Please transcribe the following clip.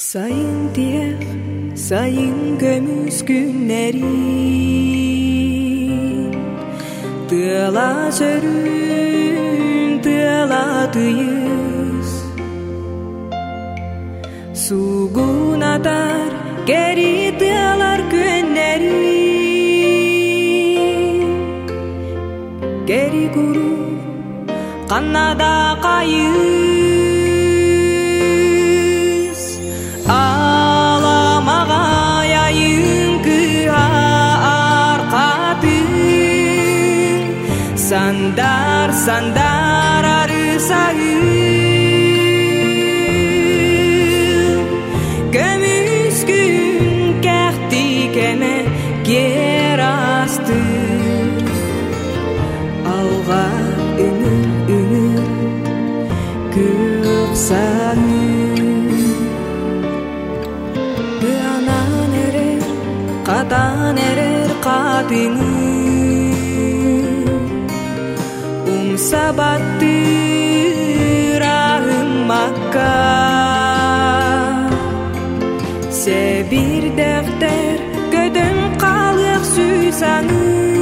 Сайын тиек, сайын көмүс күннерин, тыла жөрүн, тыла тыйыз. Сугун атар, кери тылар күннерин. Кери куру, канада кайыз. Аламагайайын кыар катын, сандар арысайын. Көмүс күн кәхти кеме кер асты, алга үңүр көк сайын. Анан эрер, катан эрер катыны, сабаттырағым макка. Се бир дәфтер көтөн калык сүйсаңы,